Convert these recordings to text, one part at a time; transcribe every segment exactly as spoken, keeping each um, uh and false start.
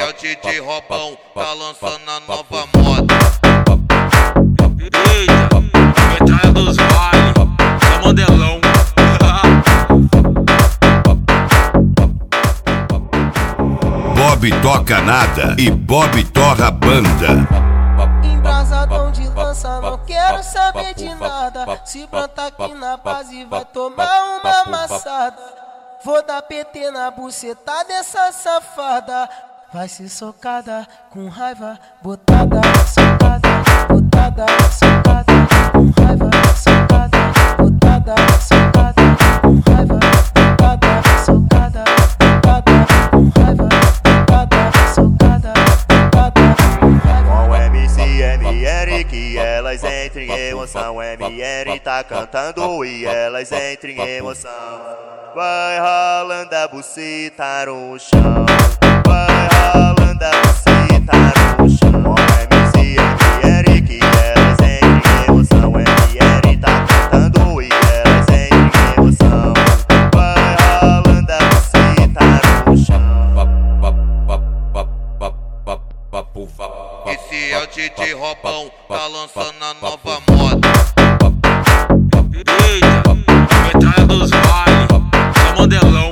é o D J Robão, tá lançando a nova moda. Eita, metralha dos vales, é modelão. Bob toca nada e Bob torra banda. Embrasadão de lança, não quero saber de nada. Se plantar aqui na base vai tomar uma amassada. Vou dar P T na buceta dessa safada. Vai ser socada, com raiva, botada, socada, botada, socada, com raiva, socada, botada, socada, com raiva, botada, socada, botada, com raiva, botada, socada, botada, com raiva. Com o M C M R que elas entram em emoção. M R tá cantando e elas entram em emoção. Vai ralando a buceta no chão. Vai ralando a buceta no chão. Com o M C M R que elas entram em emoção. M R tá cantando e elas entram em emoção. Vai ralando a buceta no chão. Esse é o D J Robão, tá lançando a nova moda. Eita, metralha dos vales, é modelão.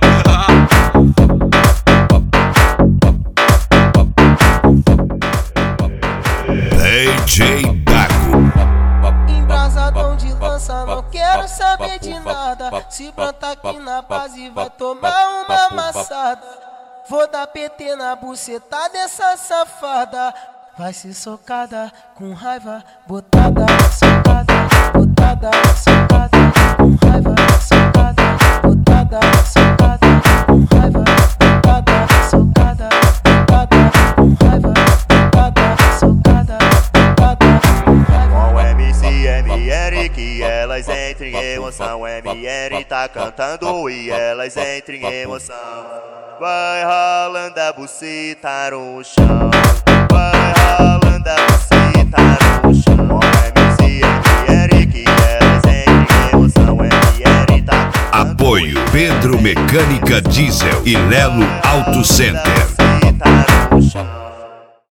D J Dago. Embrasadão de lança, não quero saber de nada. Se plantar aqui na base vai tomar uma amassada. Vou dar P T na buceta dessa safada. Vai ser socada, com raiva, botada, socada, botada, socada, com raiva, socada, botada, socada, com raiva, botada, socada, botada, com raiva, botada, socada, botada, com raiva. Com o M C M R que elas entram em emoção. M R tá cantando e elas entram em emoção. Vai ralando a buceta no chão. Vai ralando a buceta no chão. Com o M C M R que elas entram em emoção. M R tá cantando. Apoio Pedro Mecânica Diesel e Lelo Auto Center. Buceta no chão.